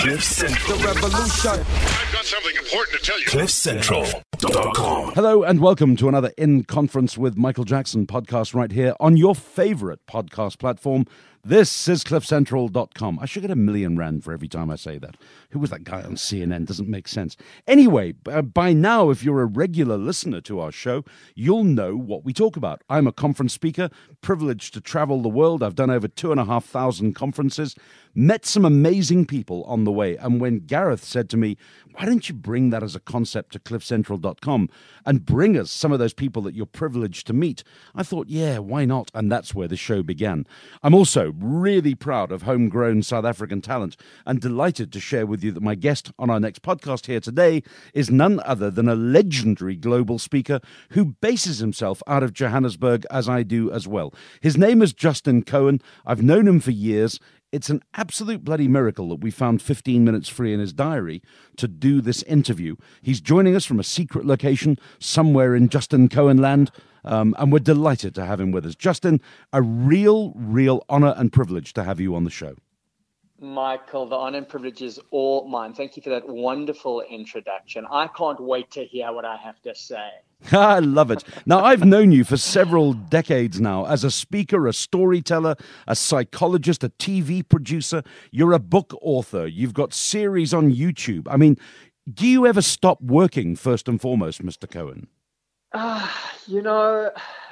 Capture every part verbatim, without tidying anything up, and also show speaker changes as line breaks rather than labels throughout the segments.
Cliff Central. The revolution.
I've got something important to tell you.
cliff central dot com.
Hello and welcome to another In Conference with Michael Jackson podcast right here on your favorite podcast platform. This is cliff central dot com. I should get a million rand for every time I say that. Who was that guy on C N N? Doesn't make sense. Anyway, uh, by now, if you're a regular listener to our show, you'll know what we talk about. I'm a conference speaker, privileged to travel the world. I've done over two and a half thousand conferences, met some amazing people on the way. And when Gareth said to me, why don't you bring that as a concept to cliff central dot com and bring us some of those people that you're privileged to meet? I thought, yeah, why not? And that's where the show began. I'm also really proud of homegrown South African talent and delighted to share with you that my guest on our next podcast here today is none other than a legendary global speaker who bases himself out of Johannesburg, as I do as well. His name is Justin Cohen. I've known him for years. It's an absolute bloody miracle that we found fifteen minutes free in his diary to do this interview. He's joining us from a secret location somewhere in Justin Cohen land. Um, and we're delighted to have him with us. Justin, a real, real honor and privilege to have you on the show.
Michael, the honor and privilege is all mine. Thank you for that wonderful introduction. I can't wait to hear what I have to say.
I love it. Now, I've known you for several decades now as a speaker, a storyteller, a psychologist, a T V producer. You're a book author. You've got series on YouTube. I mean, do you ever stop working, first and foremost, Mister Cohen?
Ah, uh, you know,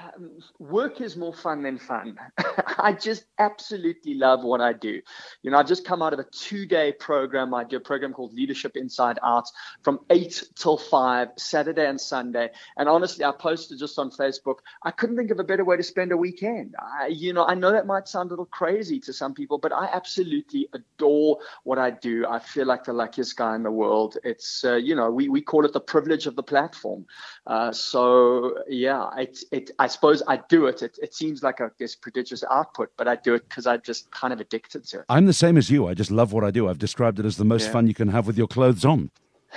work is more fun than fun. I just absolutely love what I do. You know, I just come out of a two-day program. I do a program called Leadership Inside Out from eight till five, Saturday and Sunday. And honestly, I posted just on Facebook, I couldn't think of a better way to spend a weekend. I, you know, I know that might sound a little crazy to some people, but I absolutely adore what I do. I feel like the luckiest guy in the world. It's, uh, you know, we, we call it the privilege of the platform. Uh, so, yeah, it, it, I suppose I do it. It, it seems like a this prodigious output, but I do it because I'm just kind of addicted to it.
I'm the same as you. I just love what I do. I've described it as the most yeah. fun you can have with your clothes on.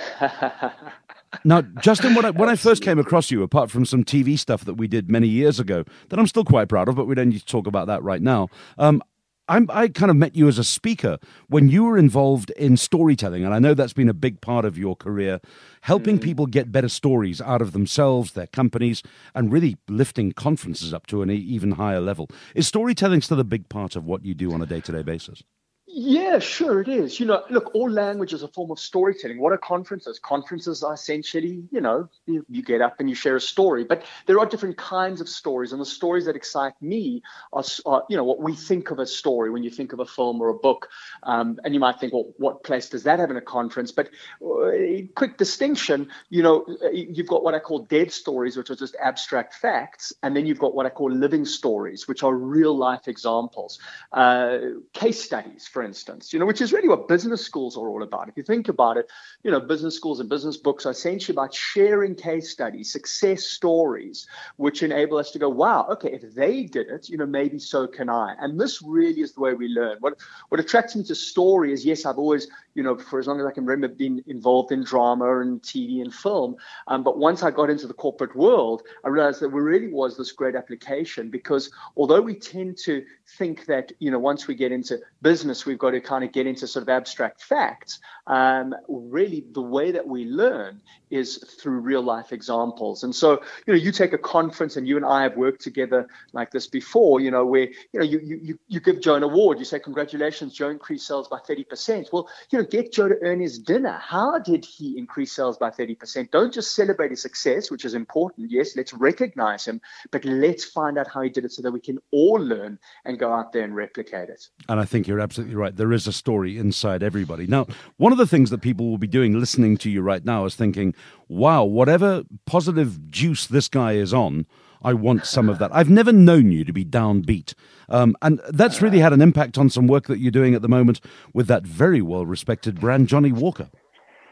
Now, Justin, when I, when I first came across you, apart from some T V stuff that we did many years ago, that I'm still quite proud of, but we don't need to talk about that right now, um, I'm, I kind of met you as a speaker when you were involved in storytelling, and I know that's been a big part of your career, helping mm. people get better stories out of themselves, their companies, and really lifting conferences up to an even higher level. Is storytelling still a big part of what you do on a day-to-day basis?
Yeah, sure it is. You know, look, all language is a form of storytelling. What are conferences? Conferences are essentially, you know, you, you get up and you share a story. But there are different kinds of stories. And the stories that excite me are, are you know, what we think of as story when you think of a film or a book. Um, and you might think, well, what place does that have in a conference? But uh, quick distinction, you know, you've got what I call dead stories, which are just abstract facts. And then you've got what I call living stories, which are real life examples, uh, case studies, for instance, you know, which is really what business schools are all about. If you think about it, you know, business schools and business books are essentially about sharing case studies, success stories, which enable us to go, wow, okay, if they did it, you know, maybe so can I. And this really is the way we learn. What what attracts me to story is, yes, I've always, you know, for as long as I can remember, been involved in drama and T V and film. Um, but once I got into the corporate world, I realized that there really was this great application, because although we tend to think that, you know, once we get into business, we've got to kind of get into sort of abstract facts. Um, really, the way that we learn is through real life examples. And so, you know, you take a conference, and you and I have worked together like this before, you know, where, you know, you you you give Joe an award. You say, congratulations, Joe increased sales by thirty percent. Well, you know, get Joe to earn his dinner. How did he increase sales by thirty percent? Don't just celebrate his success, which is important. Yes, let's recognize him, but let's find out how he did it so that we can all learn and go out there and replicate it.
And I think you're absolutely right. There is a story inside everybody. Now, one of the things that people will be doing listening to you right now is thinking, wow, whatever positive juice this guy is on, I want some of that. I've never known you to be downbeat. Um, and that's really had an impact on some work that you're doing at the moment with that very well-respected brand, Johnnie Walker.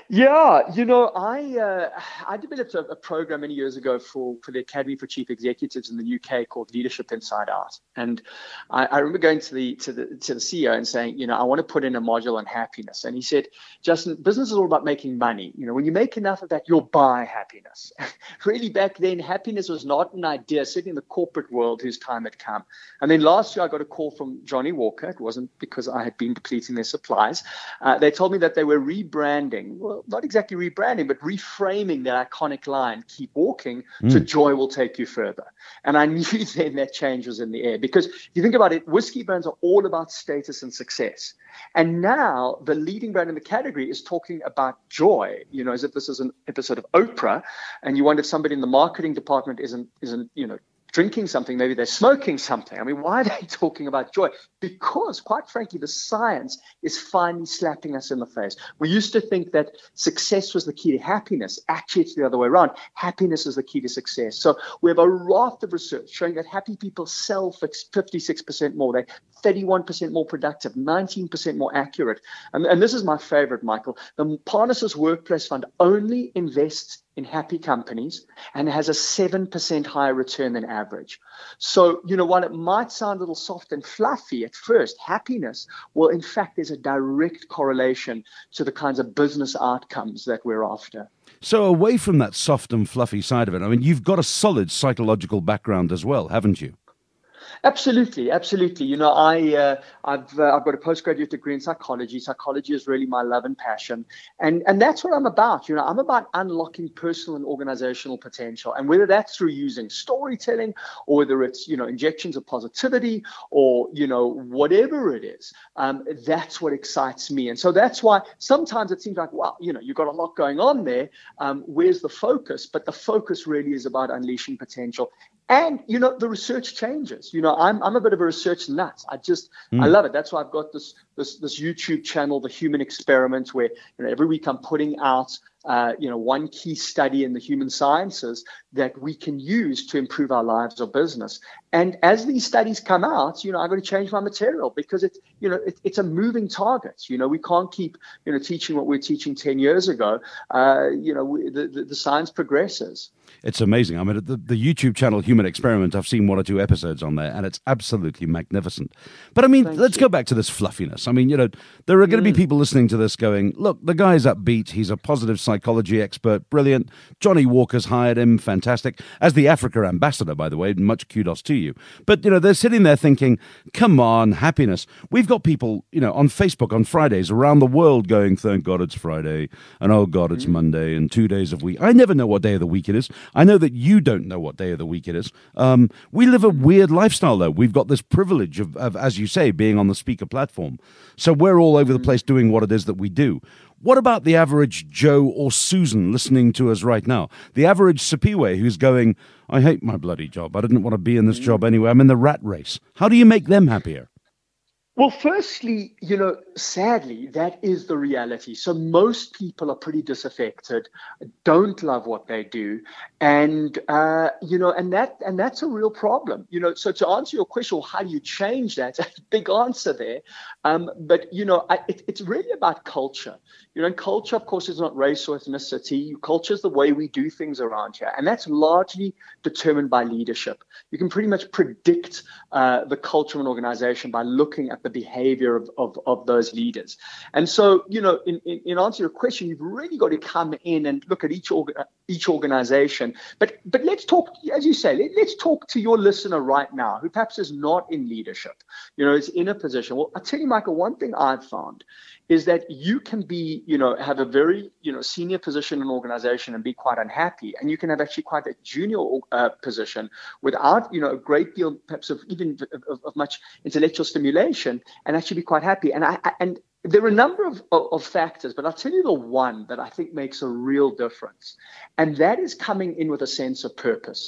Yeah, you know, I uh, I developed a, a program many years ago for, for the Academy for Chief Executives in the U K called Leadership Inside Out, and I, I remember going to the to the to the C E O and saying, you know, I want to put in a module on happiness, and he said, Justin, business is all about making money. You know, when you make enough of that, you'll buy happiness. Really, back then, happiness was not an idea, certainly in the corporate world, whose time had come. And then last year, I got a call from Johnny Walker. It wasn't because I had been depleting their supplies. Uh, they told me that they were rebranding. Well, not exactly rebranding, but reframing that iconic line, keep walking, mm. to joy will take you further. And I knew then that change was in the air, because if you think about it, whiskey brands are all about status and success. And now the leading brand in the category is talking about joy, you know, as if this is an episode of Oprah, and you wonder if somebody in the marketing department isn't, isn't, you know, drinking something, maybe they're smoking something. I mean, why are they talking about joy? Because, quite frankly, the science is finally slapping us in the face. We used to think that success was the key to happiness. Actually, it's the other way around. Happiness is the key to success. So we have a raft of research showing that happy people sell for fifty-six percent more. They're thirty-one percent more productive, nineteen percent more accurate. And, and this is my favorite, Michael. The Parnassus Workplace Fund only invests in happy companies and has a seven percent higher return than average. So, you know, while it might sound a little soft and fluffy at first, happiness, well, in fact, there's a direct correlation to the kinds of business outcomes that we're after.
So away from that soft and fluffy side of it, I mean, you've got a solid psychological background as well, haven't you?
Absolutely, absolutely. You know, I, uh, I've uh, I've got a postgraduate degree in psychology. Psychology is really my love and passion, and and that's what I'm about. You know, I'm about unlocking personal and organizational potential, and whether that's through using storytelling, or whether it's, you know, injections of positivity, or, you know, whatever it is, um, that's what excites me. And so that's why sometimes it seems like, well, you know, you've got a lot going on there. Um, where's the focus? But the focus really is about unleashing potential. And, you know, the research changes. You know, I'm I'm a bit of a research nut. I just, mm. I love it. That's why I've got this this this YouTube channel, The Human Experiment, where, you know, every week I'm putting out, uh, you know, one key study in the human sciences that we can use to improve our lives or business. And as these studies come out, you know, I've got to change my material, because it's, you know, it, it's a moving target. You know, we can't keep, you know, teaching what we were teaching ten years ago. Uh, you know, we, the, the the science progresses. It's amazing. I mean, the, the YouTube channel Human Experiment, I've seen one or two episodes on there, and it's absolutely magnificent. But I mean, Thank let's you. go back to this fluffiness. I mean, you know, there are going to mm. be people listening to this going, look, the guy's upbeat. He's a positive psychology expert. Brilliant. Johnny Walker's hired him. Fantastic. As the Africa ambassador, by the way, much kudos to you. But, you know, they're sitting there thinking, come on, happiness. We've got people, you know, on Facebook on Fridays around the world going, thank God it's Friday, and oh God, it's mm. Monday, and two days of week. I never know what day of the week it is. I know that you don't know what day of the week it is. Um, we live a weird lifestyle, though. We've got this privilege of, of, as you say, being on the speaker platform. So we're all over the place doing what it is that we do. What about the average Joe or Susan listening to us right now? The average Sipiwe who's going, I hate my bloody job. I didn't want to be in this job anyway. I'm in the rat race. How do you make them happier? Well, firstly, you know, sadly, that is the reality. So most people are pretty disaffected, don't love what they do. And, uh, you know, and that and that's a real problem. You know, so to answer your question, how do you change that? Big answer there. Um, but, you know, I, it, it's really about culture. You know, and culture, of course, is not race or ethnicity. Culture is the way we do things around here. And that's largely determined by leadership. You can pretty much predict uh, the culture of an organization by looking at the behavior of, of, of those leaders. And so, you know, in, in, in answer to your question, you've really got to come in and look at each orga, each organization. But but let's talk, as you say, let, let's talk to your listener right now who perhaps is not in leadership, you know, is in a position. Well, I'll tell you, Michael, one thing I've found is that you can be, you know, have a very, you know, senior position in an organization and be quite unhappy. And you can have actually quite a junior uh, position without, you know, a great deal, perhaps of even of, of much intellectual stimulation, and actually be quite happy. And I, I and there are a number of, of, of factors, but I'll tell you the one that I think makes a real difference. And that is coming in with a sense of purpose.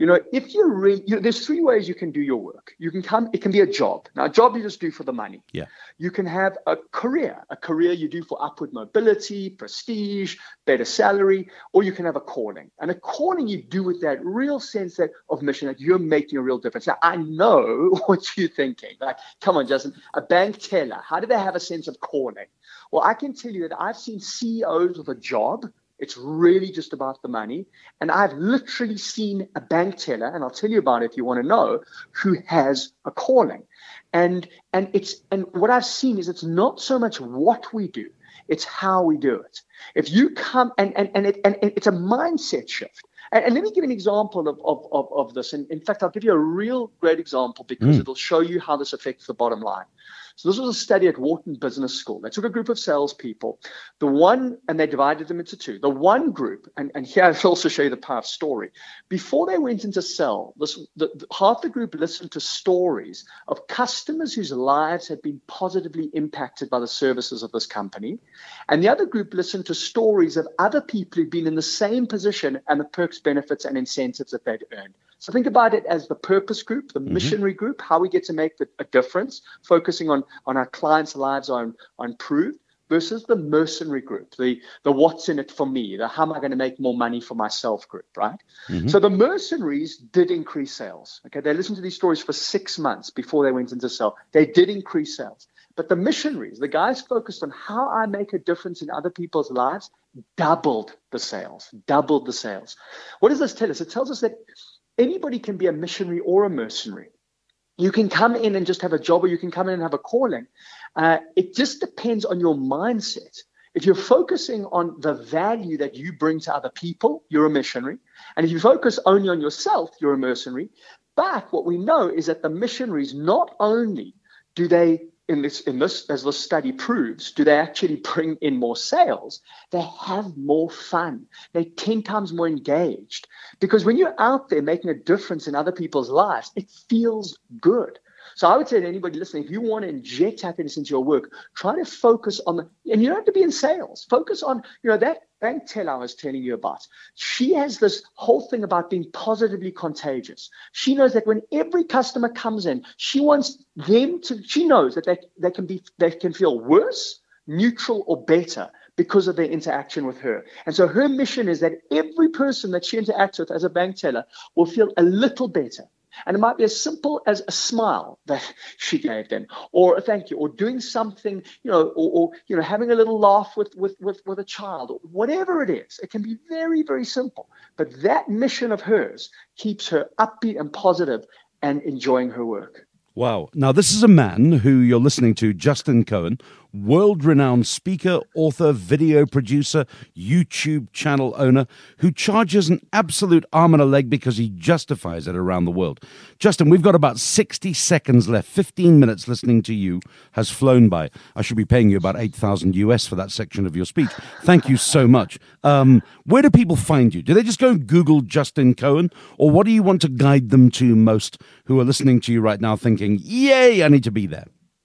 You know, if you're really, you know, there's three ways you can do your work. You can come, it can be a job. Now, a job you just do for the money.
Yeah.
You can have a career, a career you do for upward mobility, prestige, better salary, or you can have a calling. And a calling you do with that real sense that of mission, that you're making a real difference. Now, I know what you're thinking. Like, come on, Justin, a bank teller, how do they have a sense of calling? Well, I can tell you that I've seen C E Os with a job. It's really just about the money. And I've literally seen a bank teller, and I'll tell you about it if you want to know, who has a calling. And and it's and what I've seen is it's not so much what we do, it's how we do it. If you come and and and, it, and it's a mindset shift. And, and let me give an example of of of, of this. And in fact, I'll give you a real great example because mm. it'll show you how this affects the bottom line. So this was a study at Wharton Business School. They took a group of salespeople, the one, and they divided them into two. The one group, and, and here I'll also show you the part of story. Before they went into sell, this, the, the, half the group listened to stories of customers whose lives had been positively impacted by the services of this company. And the other group listened to stories of other people who'd been in the same position and the perks, benefits, and incentives that they'd earned. So think about it as the purpose group, the mm-hmm. missionary group, how we get to make the, a difference, focusing on, on our clients' lives are, are improved, versus the mercenary group, the, the what's in it for me, the how am I going to make more money for myself group, right? Mm-hmm. So the mercenaries did increase sales. Okay, they listened to these stories for six months before they went into sell. They did increase sales. But the missionaries, the guys focused on how I make a difference in other people's lives, doubled the sales, doubled the sales. What does this tell us? It tells us that anybody can be a missionary or a mercenary. You can come in and just have a job, or you can come in and have a calling. Uh, it just depends on your mindset. If you're focusing on the value that you bring to other people, you're a missionary. And if you focus only on yourself, you're a mercenary. But what we know is that the missionaries, not only do they, in this, in this, as this study proves, do they actually bring in more sales? They have more fun. They're ten times more engaged. Because when you're out there making a difference in other people's lives, it feels good. So I would say to anybody listening, if you want to inject happiness into your work, try to focus on the, and you don't have to be in sales. Focus on, you know, that bank teller I was telling you about. She has this whole thing about being positively contagious. She knows that when every customer comes in, she wants them to, she knows that they, they can be, they can feel worse, neutral, or better because of their interaction with her. And so her mission is that every person that she interacts with as a bank teller will feel a little better. And it might be as simple as a smile that she gave them, or a thank you, or doing something, you know, or, or you know, having a little laugh with, with, with, with a child, or whatever it is. It can be very, very simple. But that mission of hers keeps her upbeat and positive and enjoying her work.
Wow. Now, this is a man who you're listening to, Justin Cohen, world-renowned speaker, author, video producer, YouTube channel owner, who charges an absolute arm and a leg because he justifies it around the world. Justin, we've got about sixty seconds left. fifteen minutes listening to you has flown by. I should be paying you about eight thousand U S for that section of your speech. Thank you so much. Um, where do people find you? Do they just go and Google Justin Cohen? Or what do you want to guide them to most who are listening to you right now thinking, yay, I need to be there?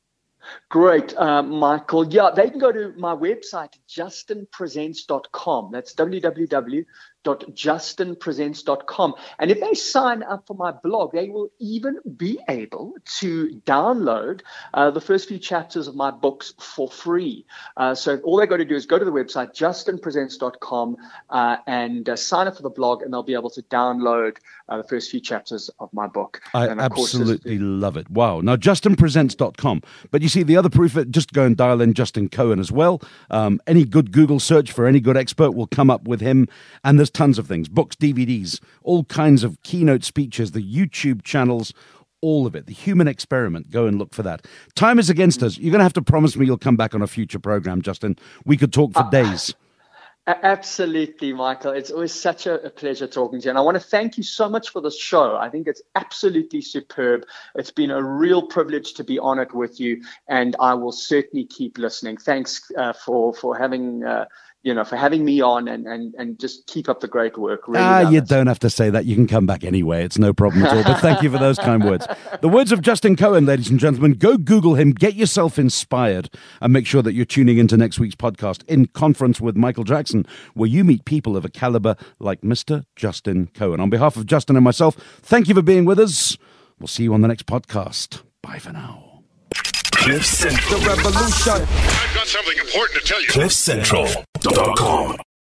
Great, uh, Michael. Yeah, they can go to my website, justin presents dot com. That's w w w dot justin presents dot com. And if they sign up for my blog, they will even be able to download uh, the first few chapters of my books for free. Uh, so all they got to do is go to the website, justin presents dot com, uh, and uh, sign up for the blog, and they'll be able to download uh, the first few chapters of my book.
I
and of
absolutely course, love it. Wow. Now, justin presents dot com. But you see, the other proof, it, just go and dial in Justin Cohen as well. Um, any good Google search for any good expert will come up with him. And there's tons of things, books, D V Ds, all kinds of keynote speeches, the YouTube channels, all of it. The Human Experiment. Go and look for that. Time is against us. You're going to have to promise me you'll come back on a future program, Justin. We could talk for uh, days.
Absolutely, Michael. It's always such a, a pleasure talking to you. And I want to thank you so much for this show. I think it's absolutely superb. It's been a real privilege to be on it with you, and I will certainly keep listening. Thanks uh, for, for having... Uh, you know, for having me on and, and, and just keep up the great work. Really
ah,
love
you
it.
don't have to say that. You can come back anyway. It's no problem at all. But thank you for those kind words. The words of Justin Cohen, ladies and gentlemen. Go Google him. Get yourself inspired and make sure that you're tuning into next week's podcast, In Conference with Michael Jackson, where you meet people of a caliber like Mister Justin Cohen. On behalf of Justin and myself, thank you for being with us. We'll see you on the next podcast. Bye for now.
Cliff Central.
The revolution. I've got something important to tell you.
cliff central dot com